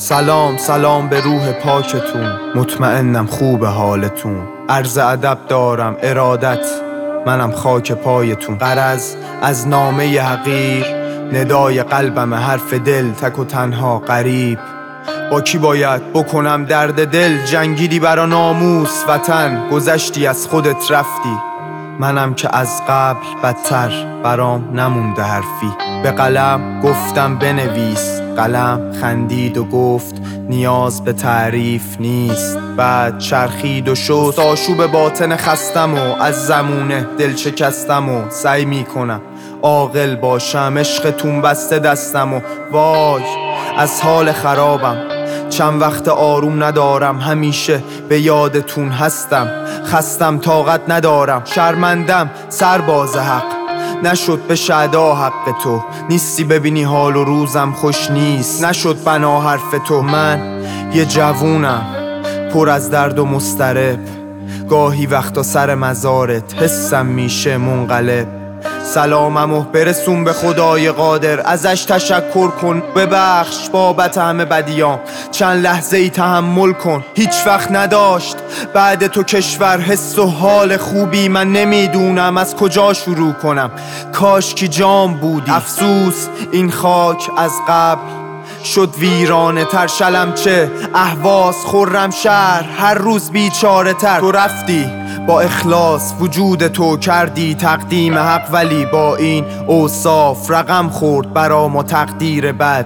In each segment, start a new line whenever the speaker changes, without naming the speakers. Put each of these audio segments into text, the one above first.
سلام به روح پاکتون، مطمئنم خوب حالتون. عرض ادب دارم ارادت، منم خاک پایتون. غرض از نامه حقیر، ندای قلبم حرف دل، تک و تنها غریب. با کی باید بکنم درد دل؟ جنگیدی برا ناموس وطن، گذشتی از خودت رفتی. منم که از قبل بدتر، برام نمونده حرفی. به قلم گفتم بنویس، قلم خندید و گفت نیاز به تعریف نیست. بعد چرخید و شد آشوب باطن خستم و از زمونه دل شکستم و سعی میکنم عاقل باشم. عشقتون بسته دستم و وای از حال خرابم. چند وقت آروم ندارم، همیشه به یادتون هستم. خستم طاقت ندارم، شرمندم سرباز حق. نشد به شهدا حق تو، نیستی ببینی حال و روزم خوش نیست. نشد بنا حرف تو، من یه جوونم پر از درد و مضطرب. گاهی وقتا سر مزارت حسم میشه منقلب. سلاممو برسون به خدای قادر، ازش تشکر کن، ببخش بابت همه بدیام. چند لحظه ای تحمل کن، هیچ وقت نداشت بعد تو کشور حس و حال خوبی. من نمیدونم از کجا شروع کنم، کاش کی جام بودی. افسوس این خاک از قبل شد ویرانه تر. شلمچه اهواز خرم شهر، هر روز بیچاره تر. تو رفتی با اخلاص، وجود تو کردی تقدیم حق، ولی با این اوصاف رقم خورد برا ما تقدیر بد.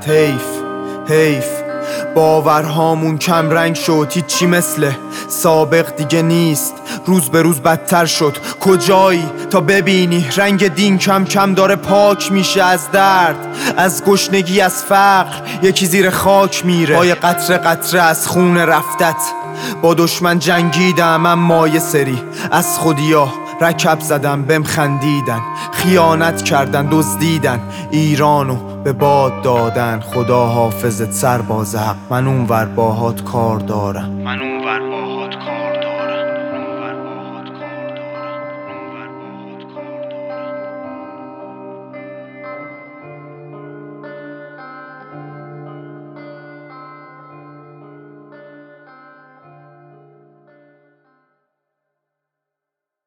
حیف باورهامون کم رنگ شد، هیچی مثل سابق دیگه نیست. روز به روز بدتر شد، کجایی تا ببینی رنگ دین کم کم داره پاک میشه از درد، از گشنگی، از فقر. یکی زیر خاک میره، پای قطره قطره از خون رفتت. با دشمن جنگیدم اما یه سری از خودیا رکب زدم، بهم خندیدن، خیانت کردن، دزدیدن ایرانو به باد دادن. خدا حافظت سرباز حق، من اونور باهات کار دارم.